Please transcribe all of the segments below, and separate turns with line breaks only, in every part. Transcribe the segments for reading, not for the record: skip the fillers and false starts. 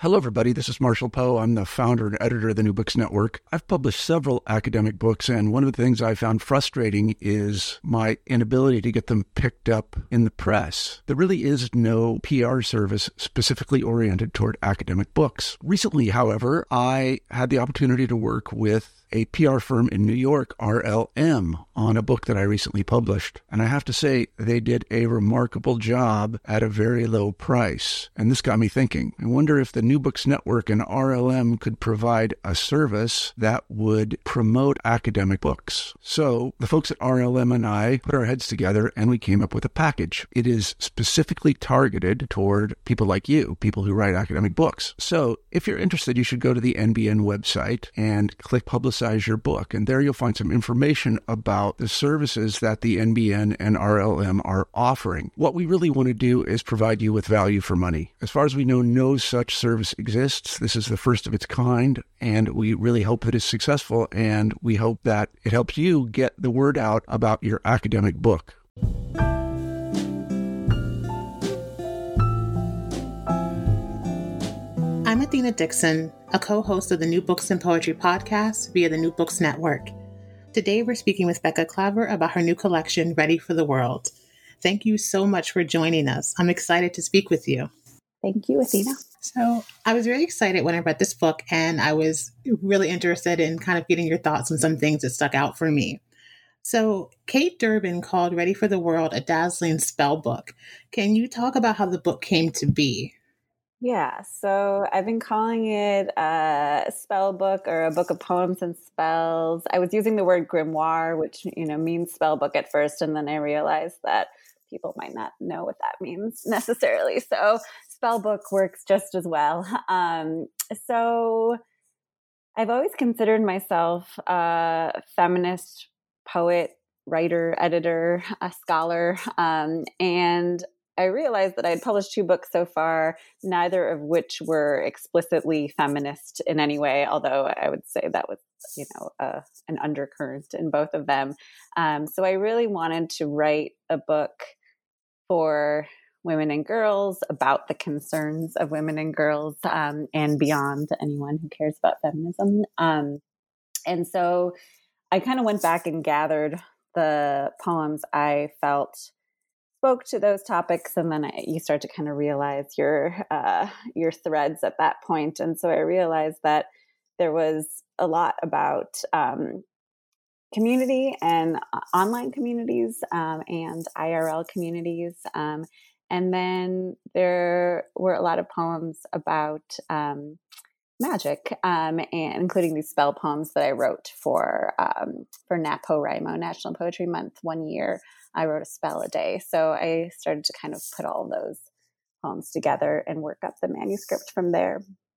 Hello, everybody. This is Marshall Poe. I'm the founder and editor of the New Books Network. I've published several academic books, and one of the things I found frustrating is my inability to get them picked up in the press. There really is no PR service specifically oriented toward academic books. Recently, however, I had the opportunity to work with a PR firm in New York, RLM, on a book that I recently published. And I have to say, they did a remarkable job at a very low price. And this got me thinking. I wonder if the New Books Network and RLM could provide a service that would promote academic books. So the folks at RLM and I put our heads together and we came up with a package. It is specifically targeted toward people like you, people who write academic books. So if you're interested, you should go to the NBN website and click Publicize Your Book. And there you'll find some information about the services that the NBN and RLM are offering. What we really want to do is provide you with value for money. As far as we know, no such service exists. This is the first of its kind, and we really hope that it's successful, and we hope that it helps you get the word out about your academic book.
I'm Athena Dixon, a co-host of the New Books and Poetry podcast via the New Books Network. Today, we're speaking with Becca Claver about her new collection, Ready for the World. Thank you so much for joining us. I'm excited to speak with you.
Thank you, Athena.
So I was really excited when I read this book, and I was really interested in kind of getting your thoughts on some things that stuck out for me. So Kate Durbin called Ready for the World a dazzling spell book. Can you talk about how the book came to be?
Yeah, so I've been calling it a spell book or a book of poems and spells. I was using the word grimoire, which, means spell book at first, and then I realized that people might not know what that means necessarily. So spell book works just as well. So I've always considered myself a feminist poet, writer, editor, a scholar, and I realized that I had published 2 books so far, neither of which were explicitly feminist in any way, although I would say that was, an undercurrent in both of them. So I really wanted to write a book for women and girls about the concerns of women and girls, and beyond anyone who cares about feminism. And so I kind of went back and gathered the poems I felt spoke to those topics, and then you start to kind of realize your threads at that point. And so I realized that there was a lot about community and online communities and IRL communities. And then there were a lot of poems about magic, and including these spell poems that I wrote for NaPoWriMo, National Poetry Month. One year I wrote a spell a day. So I started to kind of put all those poems together and work up the manuscript from there.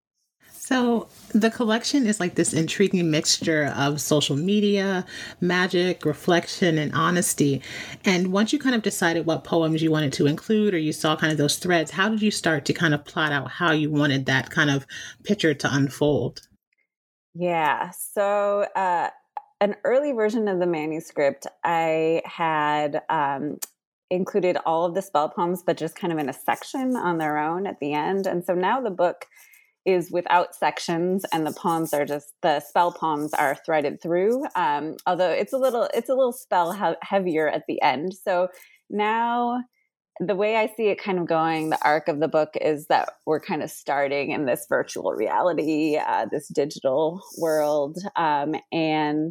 So the collection is like this intriguing mixture of social media, magic, reflection, and honesty. And once you kind of decided what poems you wanted to include, or you saw kind of those threads, how did you start to kind of plot out how you wanted that kind of picture to unfold?
Yeah. So an early version of the manuscript, I had included all of the spell poems, but just kind of in a section on their own at the end. And so now the book is without sections, and the spell poems are threaded through. Although it's a little spell heavier at the end. So now the way I see it kind of going, the arc of the book is that we're kind of starting in this virtual reality, this digital world. And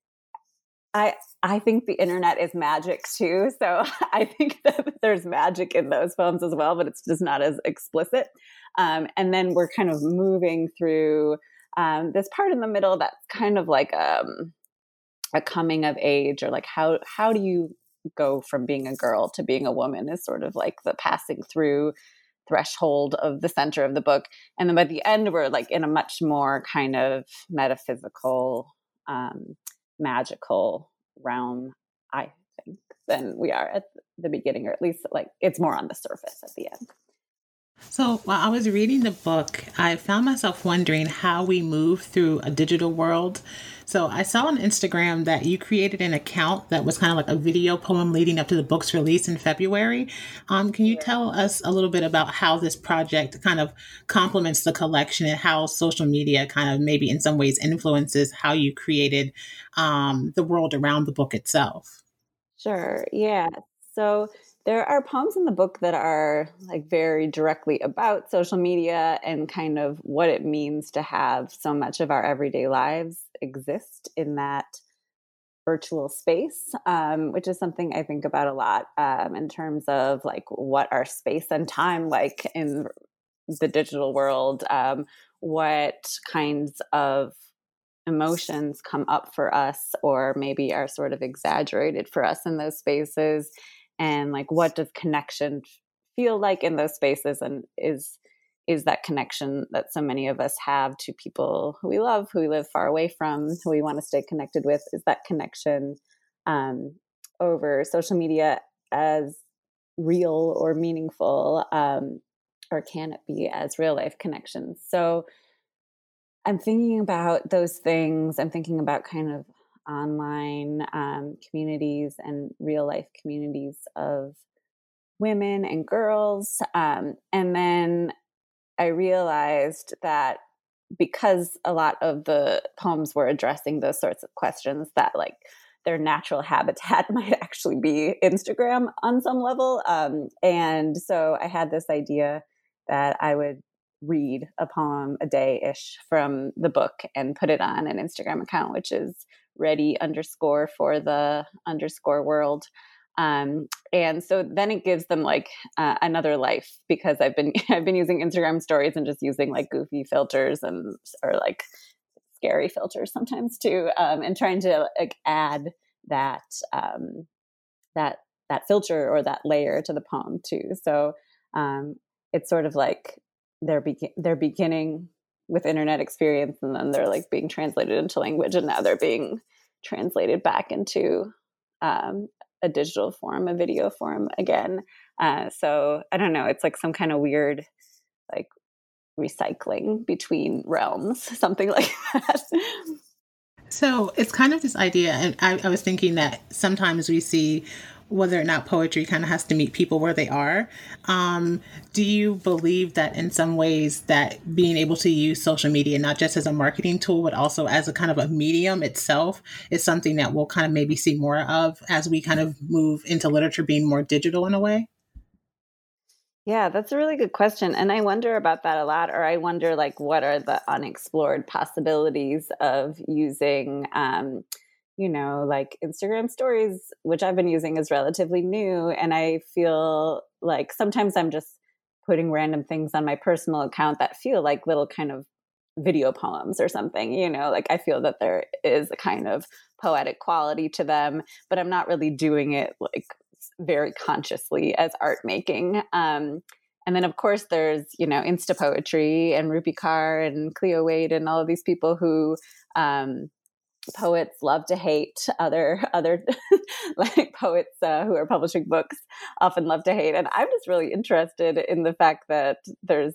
I think the internet is magic too. So I think that there's magic in those poems as well, but it's just not as explicit. And then we're kind of moving through this part in the middle that's kind of like a coming of age, or like how do you go from being a girl to being a woman, is sort of like the passing through threshold of the center of the book. And then by the end, we're like in a much more kind of metaphysical, magical realm, I think, than we are at the beginning, or at least like it's more on the surface at the end.
So while I was reading the book, I found myself wondering how we move through a digital world. So I saw on Instagram that you created an account that was kind of like a video poem leading up to the book's release in February. Can you tell us a little bit about how this project kind of complements the collection and how social media kind of maybe in some ways influences how you created the world around the book itself?
Sure. Yeah. So there are poems in the book that are like very directly about social media and kind of what it means to have so much of our everyday lives exist in that virtual space, which is something I think about a lot in terms of like what our space and time like in the digital world, what kinds of emotions come up for us or maybe are sort of exaggerated for us in those spaces, and like what does connection feel like in those spaces, and is that connection that so many of us have to people who we love, who we live far away from, who we want to stay connected with, is that connection um, over social media as real or meaningful, or can it be as real life connections? So I'm thinking about those things. I'm thinking about kind of online communities and real life communities of women and girls. And then I realized that because a lot of the poems were addressing those sorts of questions, that like their natural habitat might actually be Instagram on some level. And so I had this idea that I would read a poem a day ish from the book and put it on an Instagram account, which is ready underscore for the underscore world. And so then it gives them like another life, because I've been using Instagram stories and just using like goofy filters and or like scary filters sometimes too, and trying to like add that that that filter or that layer to the poem too. So it's sort of like they're beginning with internet experience, and then they're like being translated into language, and now they're being translated back into um, a digital form, a video form again. So I don't know. It's like some kind of weird like recycling between realms, something like that.
So it's kind of this idea, and I was thinking that sometimes we see whether or not poetry kind of has to meet people where they are. Do you believe that in some ways that being able to use social media, not just as a marketing tool, but also as a kind of a medium itself, is something that we'll kind of maybe see more of as we kind of move into literature being more digital in a way?
Yeah, that's a really good question. And I wonder about that a lot, or I wonder like what are the unexplored possibilities of using like Instagram stories, which I've been using is relatively new. And I feel like sometimes I'm just putting random things on my personal account that feel like little kind of video poems or something, like I feel that there is a kind of poetic quality to them, but I'm not really doing it like very consciously as art making. And then of course there's, Insta poetry and Rupi Kaur and Cleo Wade and all of these people who poets love to hate, other like poets who are publishing books often love to hate. And I'm just really interested in the fact that there's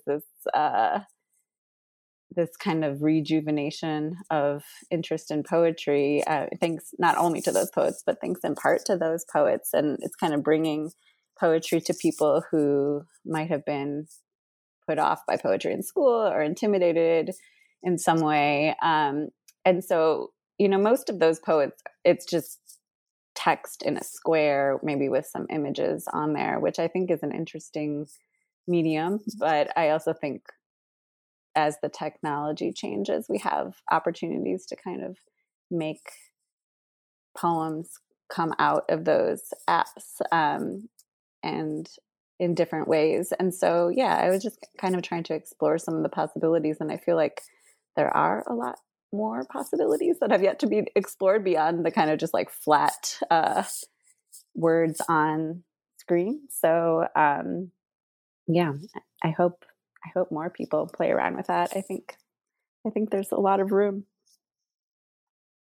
this kind of rejuvenation of interest in poetry, thanks not only to those poets, but thanks in part to those poets. And it's kind of bringing poetry to people who might have been put off by poetry in school or intimidated in some way. And so, most of those poets, it's just text in a square, maybe with some images on there, which I think is an interesting medium. But I also think as the technology changes, we have opportunities to kind of make poems come out of those apps, and in different ways. And so, yeah, I was just kind of trying to explore some of the possibilities. And I feel like there are a lot more possibilities that have yet to be explored beyond the kind of just like flat words on screen. So, yeah, I hope more people play around with that. I think there's a lot of room.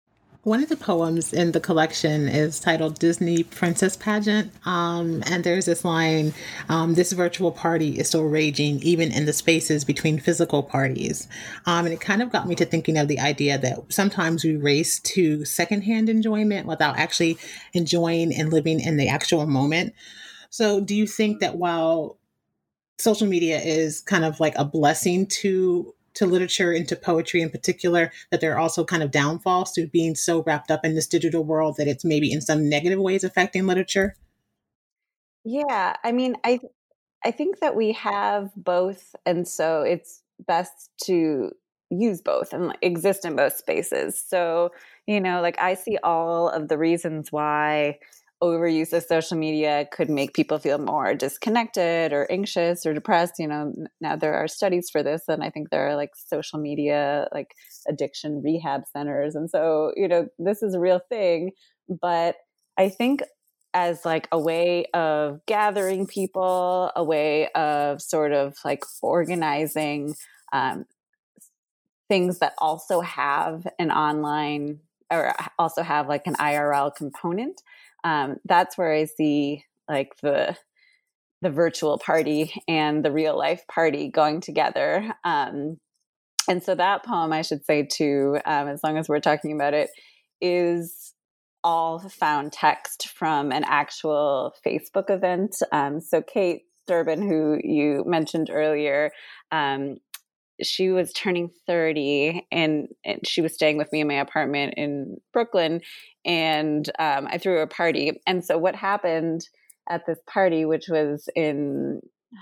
One of the poems in the collection is titled Disney Princess Pageant. And there's this line, this virtual party is still raging even in the spaces between physical parties. And it kind of got me to thinking of the idea that sometimes we race to secondhand enjoyment without actually enjoying and living in the actual moment. So do you think that while social media is kind of like a blessing to literature and to poetry in particular, that there are also kind of downfalls to being so wrapped up in this digital world that it's maybe in some negative ways affecting literature?
Yeah, I mean, I think that we have both, and so it's best to use both and like, exist in both spaces. So, like I see all of the reasons why overuse of social media could make people feel more disconnected or anxious or depressed. Now there are studies for this, and I think there are like social media, like addiction rehab centers. And so, this is a real thing. But I think as like a way of gathering people, a way of sort of like organizing um, things that also have an online or also have like an IRL component. That's where I see like the virtual party and the real life party going together. And so that poem, I should say too, as long as we're talking about it, is all found text from an actual Facebook event. So Kate Durbin, who you mentioned earlier, she was turning 30 and she was staying with me in my apartment in Brooklyn. And I threw a party. And so what happened at this party, which was in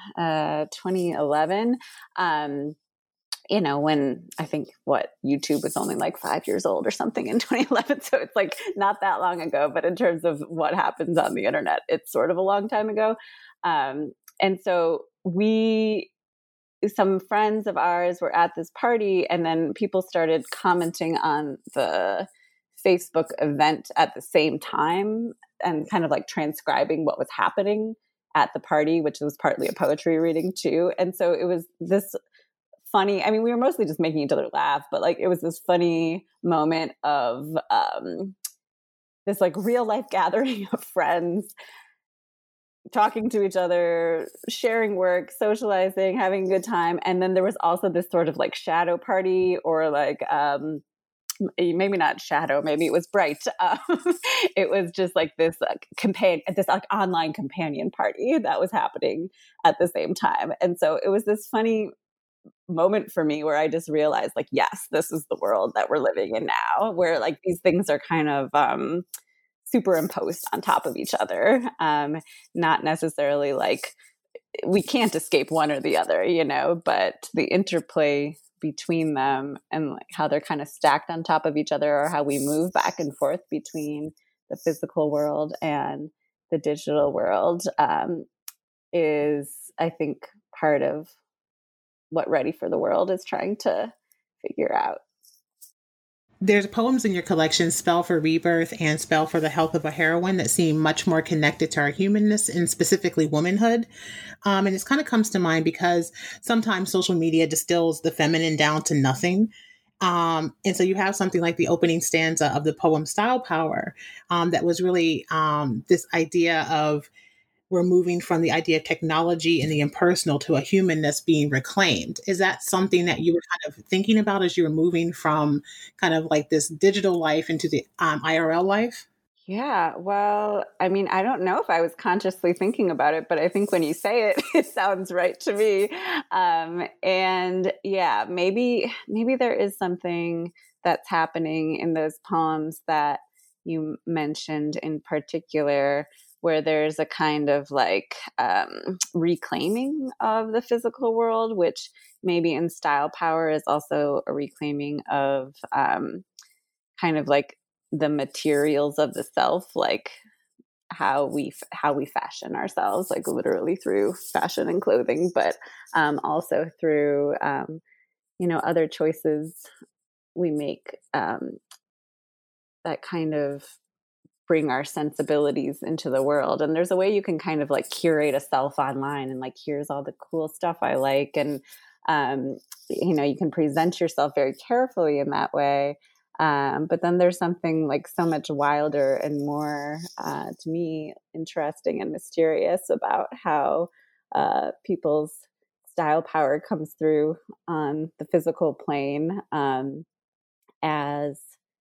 2011, when I think YouTube was only like 5 years old or something in 2011. So it's like not that long ago, but in terms of what happens on the internet, it's sort of a long time ago. And so some friends of ours were at this party, and then people started commenting on the Facebook event at the same time and kind of like transcribing what was happening at the party, which was partly a poetry reading too. And so it was this funny, I mean, we were mostly just making each other laugh, but like it was this funny moment of this like real life gathering of friends talking to each other, sharing work, socializing, having a good time. And then there was also this sort of like shadow party, or like maybe not shadow, maybe it was bright. It was just like this this like online companion party that was happening at the same time. And so it was this funny moment for me where I just realized like, yes, this is the world that we're living in now, where like these things are kind of superimposed on top of each other. Not necessarily like we can't escape one or the other, but the interplay between them and like how they're kind of stacked on top of each other, or how we move back and forth between the physical world and the digital world, is, I think, part of what Ready for the World is trying to figure out.
There's poems in your collection, Spell for Rebirth and Spell for the Health of a Heroine, that seem much more connected to our humanness and specifically womanhood. And this kind of comes to mind because sometimes social media distills the feminine down to nothing. And so you have something like the opening stanza of the poem Style Power, that was really this idea of we're moving from the idea of technology and the impersonal to a humanness being reclaimed. Is that something that you were kind of thinking about as you were moving from kind of like this digital life into the IRL life?
Yeah, well, I mean, I don't know if I was consciously thinking about it, but I think when you say it, it sounds right to me. And yeah, maybe there is something that's happening in those poems that you mentioned in particular, where there's a kind of like reclaiming of the physical world, which maybe in Style Power is also a reclaiming of kind of like the materials of the self, like how we fashion ourselves, like literally through fashion and clothing, but also through other choices we make that kind of bring our sensibilities into the world. And there's a way you can kind of like curate a self online and like, here's all the cool stuff I like. And, you can present yourself very carefully in that way. But then there's something like so much wilder and more, to me, interesting and mysterious about how people's style power comes through on the physical plane, as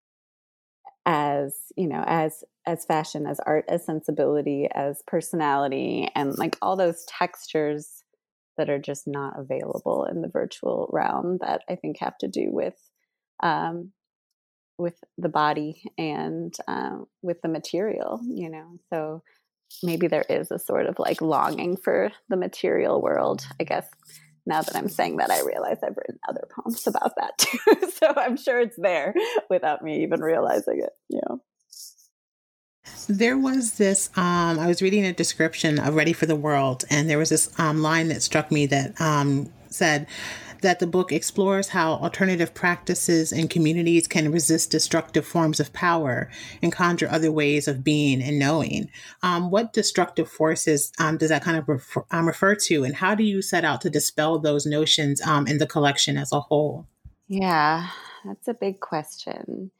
as fashion, as art, as sensibility, as personality, and like all those textures that are just not available in the virtual realm, that I think have to do um, with the body and with the material, So maybe there is a sort of like longing for the material world, I guess. Now that I'm saying that, I realize I've written other poems about that too. So I'm sure it's there without me even realizing it.
There was this, I was reading a description of Ready for the World, and there was this line that struck me that said that the book explores how alternative practices and communities can resist destructive forms of power and conjure other ways of being and knowing. What destructive forces does that kind of refer to, and how do you set out to dispel those notions in the collection as a whole?
Yeah, that's a big question.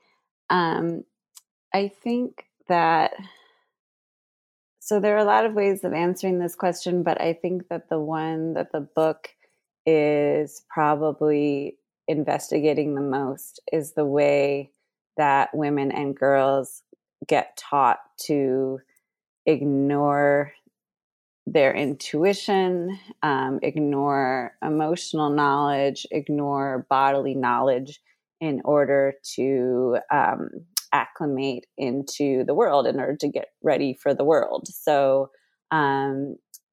I think that, so there are a lot of ways of answering this question, but I think that the one that the book is probably investigating the most is the way that women and girls get taught to ignore their intuition, ignore emotional knowledge, ignore bodily knowledge in order to acclimate into the world, in order to get ready for the world. So I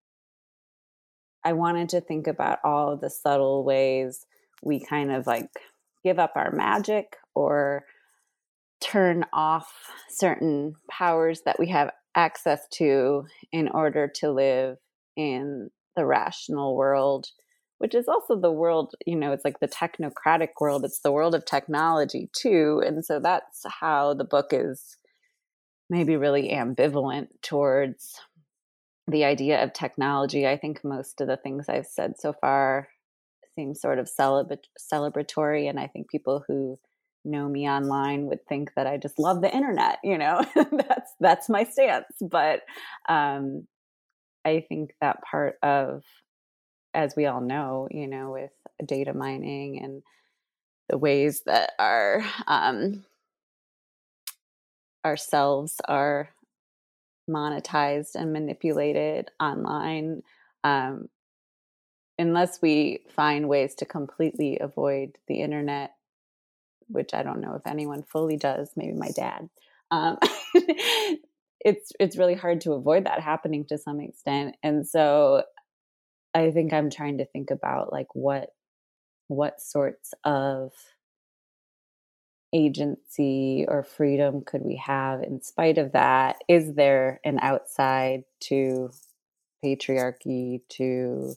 wanted to think about all of the subtle ways we kind of like give up our magic or turn off certain powers that we have access to in order to live in the rational world, which is also the world, it's like the technocratic world. It's the world of technology too. And so that's how the book is maybe really ambivalent towards the idea of technology. I think most of the things I've said so far seem sort of celebratory. And I think people who know me online would think that I just love the internet, that's my stance. But I think that part of, as we all know, with data mining and the ways that ourselves are monetized and manipulated online, unless we find ways to completely avoid the internet, which I don't know if anyone fully does, maybe my dad, it's really hard to avoid that happening to some extent. And so I think I'm trying to think about like what sorts of agency or freedom could we have in spite of that? Is there an outside to patriarchy, to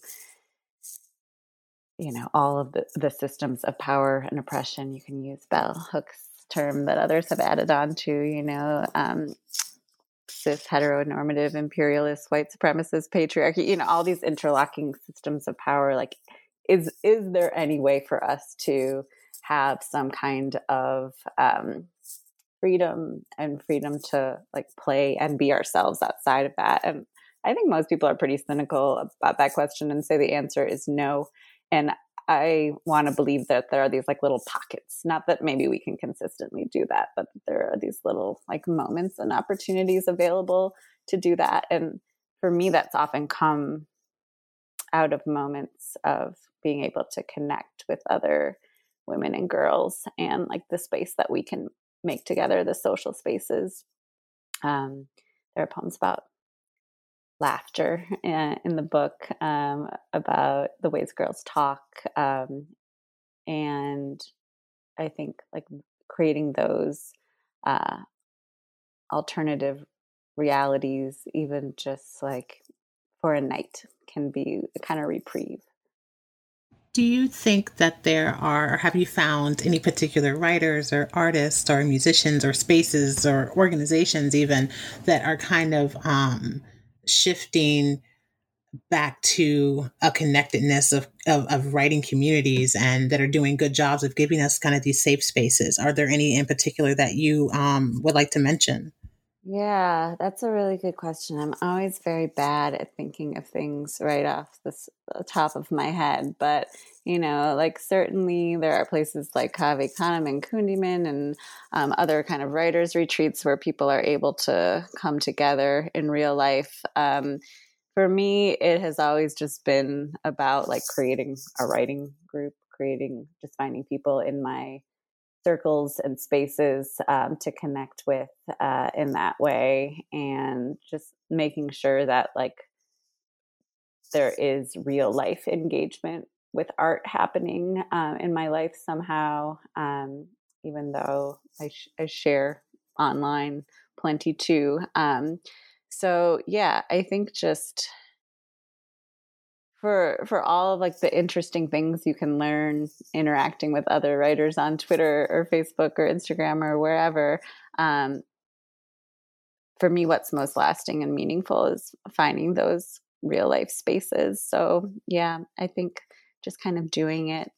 all of the systems of power and oppression? You can use bell hooks term that others have added on to, cis heteronormative imperialist white supremacist patriarchy, all these interlocking systems of power. Like, is there any way for us to have some kind of freedom to like play and be ourselves outside of that? And I think most people are pretty cynical about that question and say the answer is no. And I want to believe that there are these like little pockets, not that maybe we can consistently do that, but there are these little like moments and opportunities available to do that. And for me, that's often come out of moments of being able to connect with other women and girls, and like the space that we can make together, the social spaces. There are poems about laughter in the book, about the ways girls talk, and I think like creating those alternative realities, even just like for a night, can be a kind of reprieve.
Do you think that there are, or have you found any particular writers or artists or musicians or spaces or organizations even that are kind of shifting back to a connectedness of writing communities and that are doing good jobs of giving us kind of these safe spaces. Are there any in particular that you would like to mention?
Yeah, that's a really good question. I'm always very bad at thinking of things right off the top of my head, but like certainly there are places like Cave Canem and Kundiman and other kind of writers' retreats where people are able to come together in real life. For me, it has always just been about like creating a writing group, just finding people in my circles and spaces to connect with in that way, and just making sure that like there is real life engagement with art happening in my life somehow, even though I share online plenty too. So yeah, I think just for all of like the interesting things you can learn interacting with other writers on Twitter or Facebook or Instagram or wherever. For me, what's most lasting and meaningful is finding those real life spaces. So yeah, I think just kind of doing it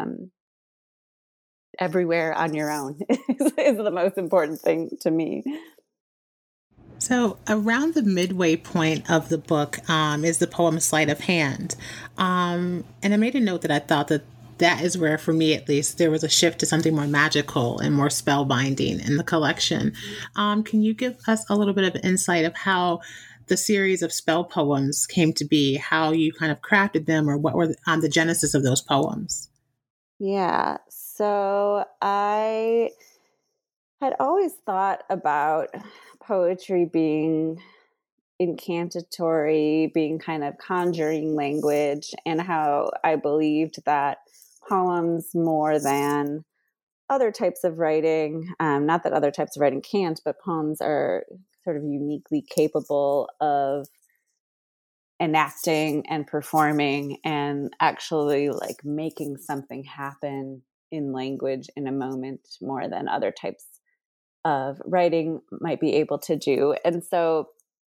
everywhere on your own is the most important thing to me.
So, around the midway point of the book is the poem Sleight of Hand. And I made a note that I thought that is where, for me at least, there was a shift to something more magical and more spellbinding in the collection. Can you give us a little bit of insight of how the series of spell poems came to be, how you kind of crafted them, or what were the genesis of those poems?
Yeah. So I had always thought about poetry being incantatory, being kind of conjuring language, and how I believed that poems, more than other types of writing, not that other types of writing can't, but poems are sort of uniquely capable of enacting and performing and actually like making something happen in language in a moment more than other types of writing might be able to do. And so,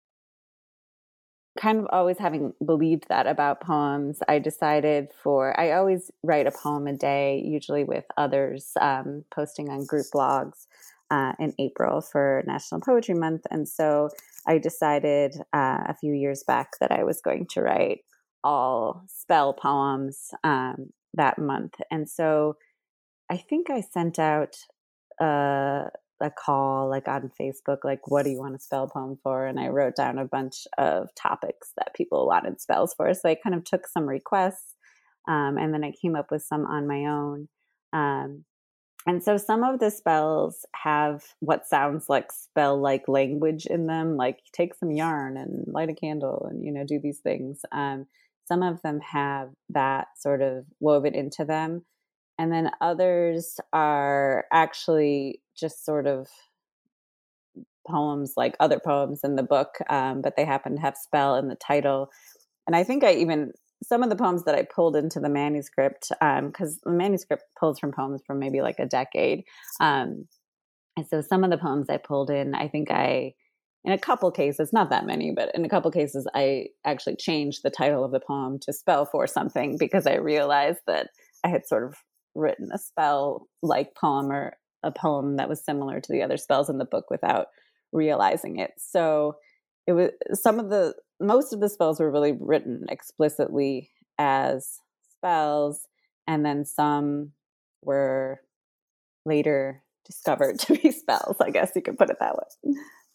kind of always having believed that about poems, I always write a poem a day, usually with others, posting on group blogs in April for National Poetry Month. And so I decided a few years back that I was going to write all spell poems that month. And so I think I sent out a call like on Facebook, like, what do you want a spell poem for? And I wrote down a bunch of topics that people wanted spells for. So I kind of took some requests and then I came up with some on my own. And so some of the spells have what sounds like spell-like language in them, like take some yarn and light a candle and, do these things. Some of them have that sort of woven into them. And then others are actually just sort of poems like other poems in the book, but they happen to have spell in the title. And I think some of the poems that I pulled into the manuscript, because the manuscript pulls from poems from maybe like a decade. And so some of the poems I pulled in, I think in a couple cases, not that many, but in a couple cases, I actually changed the title of the poem to spell for something because I realized that I had sort of written a spell-like poem or a poem that was similar to the other spells in the book without realizing it. So it was most of the spells were really written explicitly as spells, and then some were later discovered to be spells. I guess you could put it that way.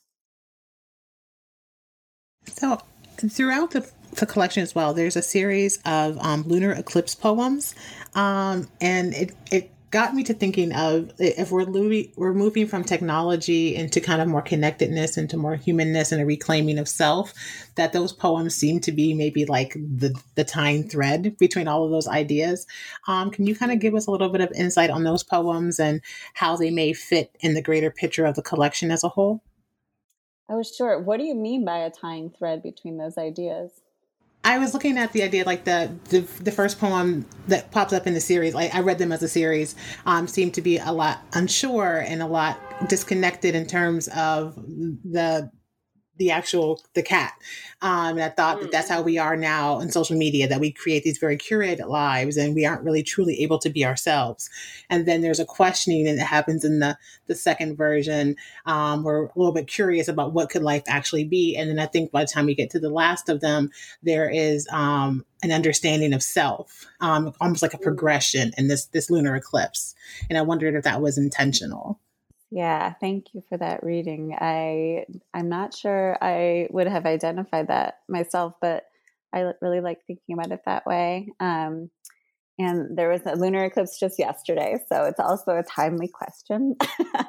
So throughout the collection as well, there's a series of lunar eclipse poems, and it got me to thinking of, if we're moving from technology into kind of more connectedness, into more humanness and a reclaiming of self, that those poems seem to be maybe like the tying thread between all of those ideas. Can you kind of give us a little bit of insight on those poems and how they may fit in the greater picture of the collection as a whole?
Oh, sure. What do you mean by a tying thread between those ideas?
I was looking at the idea, like the first poem that pops up in the series. I read them as a series. Seemed to be a lot unsure and a lot disconnected in terms of the the cat. And I thought that that's how we are now in social media, that we create these very curated lives and we aren't really truly able to be ourselves. And then there's a questioning that happens in the second version. We're a little bit curious about what could life actually be. And then I think by the time we get to the last of them, there is an understanding of self, almost like a progression in this lunar eclipse. And I wondered if that was intentional.
Yeah, thank you for that reading. I'm not sure I would have identified that myself, but I really like thinking about it that way. And there was a lunar eclipse just yesterday, so it's also a timely question.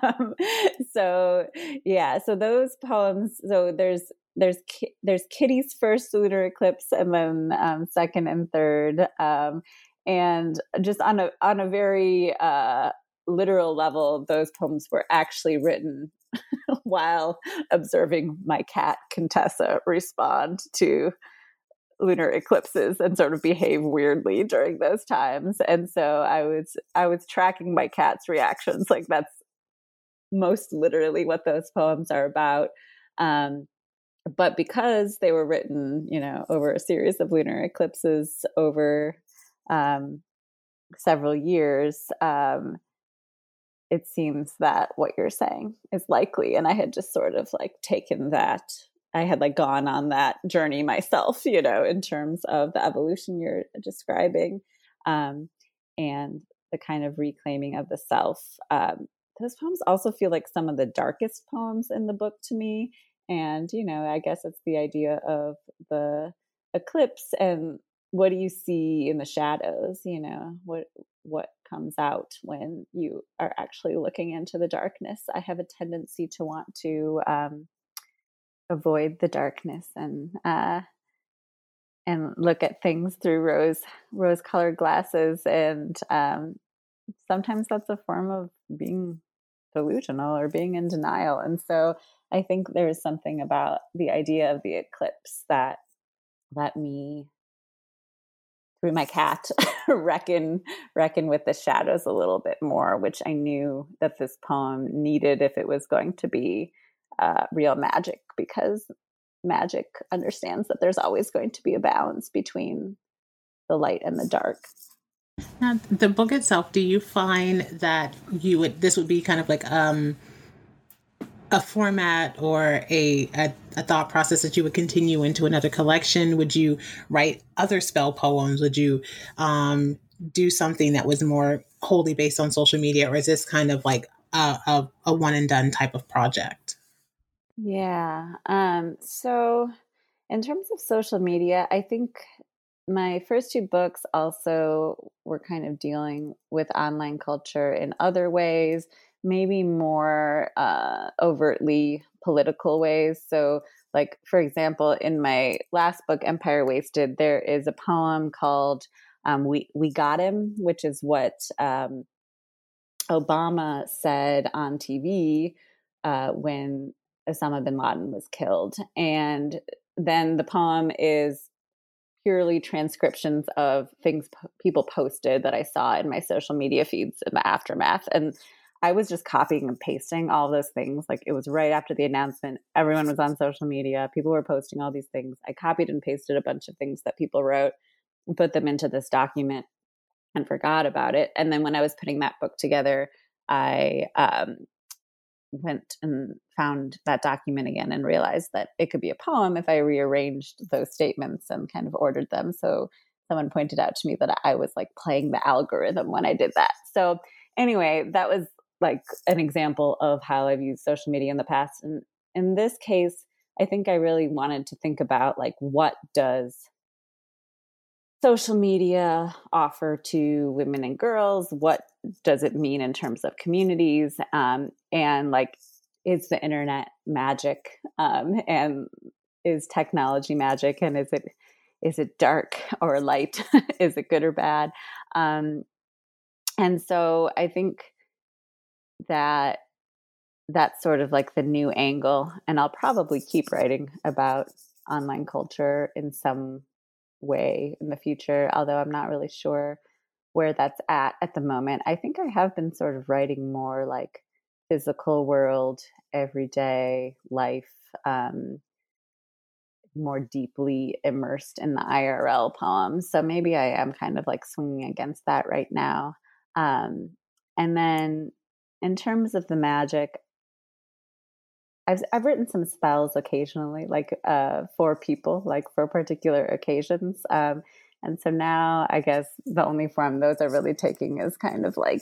So yeah, so those poems. So there's Kitty's first lunar eclipse, and then second and third, and just on a very literal level, those poems were actually written while observing my cat Contessa respond to lunar eclipses and sort of behave weirdly during those times. And so I was tracking my cat's reactions. Like, that's most literally what those poems are about. But because they were written, over a series of lunar eclipses over several years, it seems that what you're saying is likely. And I had just sort of taken that. I had gone on that journey myself, in terms of the evolution you're describing, and the kind of reclaiming of the self. Those poems also feel like some of the darkest poems in the book to me. And, I guess it's the idea of the eclipse and what do you see in the shadows, what comes out when you are actually looking into the darkness. I have a tendency to want to avoid the darkness and look at things through rose-colored glasses, and sometimes that's a form of being delusional or being in denial. And so I think there's something about the idea of the eclipse that let me, through my cat, reckon with the shadows a little bit more, which I knew that this poem needed if it was going to be real magic, because magic understands that there's always going to be a balance between the light and the dark.
Now, the book itself, do you find that this would be kind of like a format or a thought process that you would continue into another collection? Would you write other spell poems? Would you do something that was more wholly based on social media, or is this kind of like a one and done type of project?
Yeah. So in terms of social media, I think my first two books also were kind of dealing with online culture in other ways, maybe more overtly political ways. So, for example, in my last book, Empire Wasted, there is a poem called We Got Him, which is what Obama said on TV when Osama bin Laden was killed. And then the poem is purely transcriptions of things people posted that I saw in my social media feeds in the aftermath. And I was just copying and pasting all those things. It was right after the announcement. Everyone was on social media. People were posting all these things. I copied and pasted a bunch of things that people wrote and put them into this document and forgot about it. And then when I was putting that book together, I went and found that document again and realized that it could be a poem if I rearranged those statements and kind of ordered them. So someone pointed out to me that I was playing the algorithm when I did that. So anyway, that was an example of how I've used social media in the past. And in this case, I think I really wanted to think about what does social media offer to women and girls? What does it mean in terms of communities? And is the internet magic? And is technology magic? And is it dark or light? Is it good or bad? And so I think that that's sort of the new angle. And I'll probably keep writing about online culture in some way in the future, although I'm not really sure where that's at the moment. I think I have been sort of writing more physical world, everyday life, more deeply immersed in the IRL poems. So maybe I am kind of like swinging against that right now. And then in terms of the magic, I've written some spells occasionally, like for people, like for particular occasions. And so now I guess the only form those are really taking is kind of like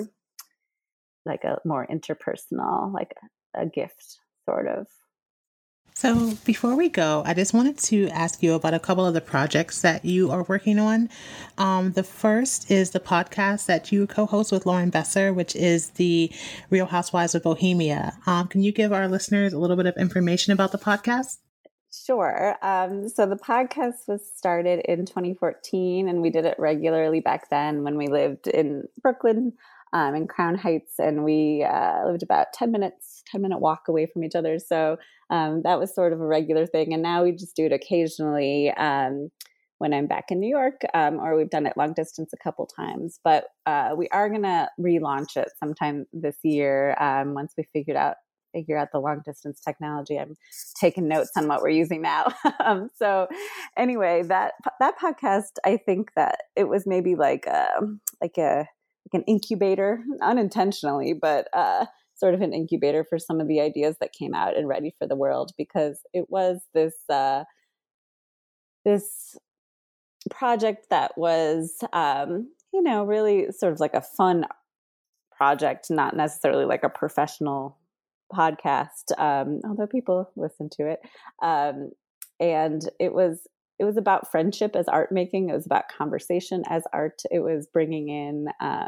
a more interpersonal, like a gift sort of.
So before we go, I just wanted to ask you about a couple of the projects that you are working on. The first is the podcast that you co-host with Lauren Besser, which is the Real Housewives of Bohemia. Can you give our listeners a little bit of information about the podcast?
Sure. So the podcast was started in 2014, and we did it regularly back then when we lived in Brooklyn, in Crown Heights, and we lived about 10-minute walk away from each other. So that was sort of a regular thing. And now we just do it occasionally when I'm back in New York, or we've done it long distance a couple times. But we are going to relaunch it sometime this year once we figure out the long distance technology. I'm taking notes on what we're using now. So anyway, that podcast, I think that it was maybe like an incubator, unintentionally, but sort of an incubator for some of the ideas that came out in Ready for the World, because it was this project that was really sort of like a fun project, not necessarily like a professional podcast, although people listen to it. And it was about friendship as art making. It was about conversation as art. It was bringing in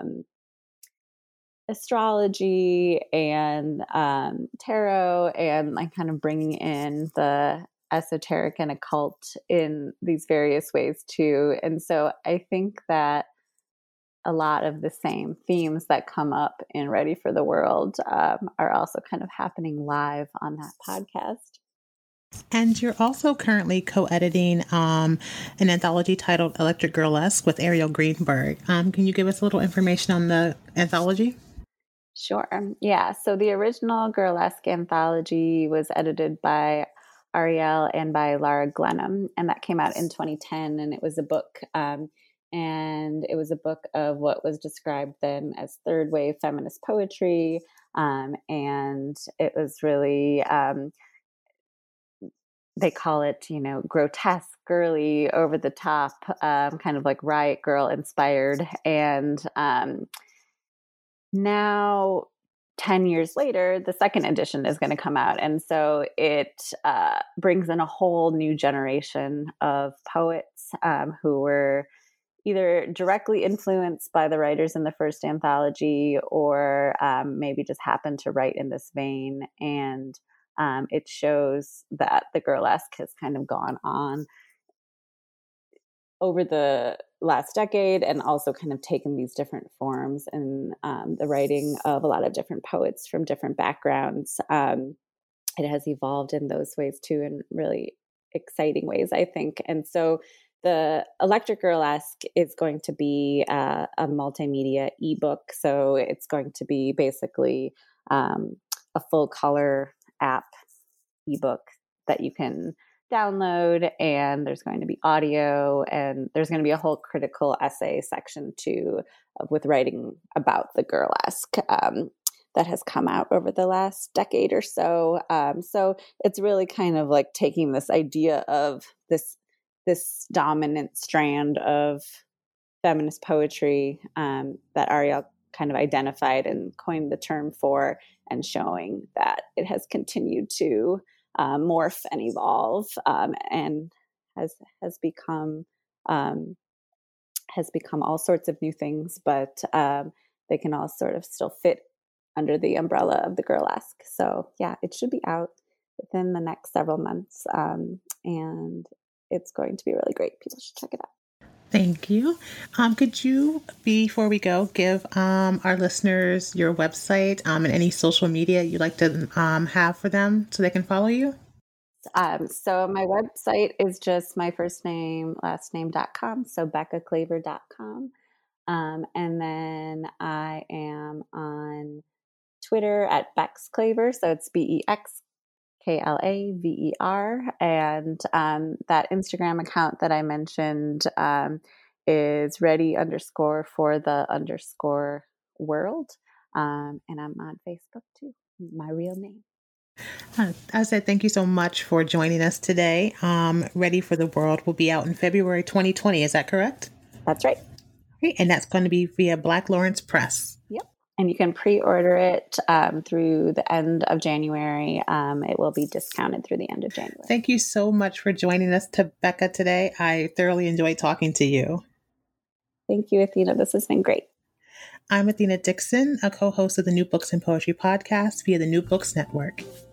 astrology and tarot, and like kind of bringing in the esoteric and occult in these various ways too. And so I think that a lot of the same themes that come up in Ready for the World are also kind of happening live on that podcast.
And you're also currently co-editing an anthology titled Electric Girlesque with Ariel Greenberg. Can you give us a little information on the anthology?
Sure. Yeah. So the original Girlesque anthology was edited by Ariel and by Lara Glenham, and that came out in 2010. And it was a book, and it was a book of what was described then as third wave feminist poetry. And it was really, they call it, grotesque, girly, over the top, kind of like Riot Girl inspired. And now 10 years later, the second edition is going to come out. And so it brings in a whole new generation of poets who were either directly influenced by the writers in the first anthology, or maybe just happened to write in this vein. And it shows that the Girlesque has kind of gone on over the last decade, and also kind of taken these different forms in the writing of a lot of different poets from different backgrounds. It has evolved in those ways too, in really exciting ways, I think. And so the Electric Girlesque is going to be a multimedia ebook. So it's going to be basically a full color app ebook that you can download, and there's going to be audio, and there's going to be a whole critical essay section too, with writing about the Girlesque that has come out over the last decade or so. So it's really kind of like taking this idea of this dominant strand of feminist poetry that Ariel kind of identified and coined the term for, and showing that it has continued to morph and evolve, and has become all sorts of new things, but they can all sort of still fit under the umbrella of the Girlesque. So yeah, it should be out within the next several months, and it's going to be really great. People should check it out.
Thank you. Could you, before we go, give our listeners your website and any social media you'd like to have for them so they can follow you?
So my website is just my first name, last name.com. So BeccaKlaver.com. And then I am on Twitter at Bex Klaver. So it's Klaver. And that Instagram account that I mentioned is ready_for_the_world. And I'm on Facebook too, my real name.
I said thank you so much for joining us today. Ready for the World will be out in February 2020. Is that correct?
That's right.
Great. And that's going to be via Black Lawrence Press.
Yep. And you can pre-order it through the end of January. It will be discounted through the end of January.
Thank you so much for joining us, Becca, today. I thoroughly enjoyed talking to you.
Thank you, Athena. This has been great.
I'm Athena Dixon, a co-host of the New Books and Poetry podcast via the New Books Network.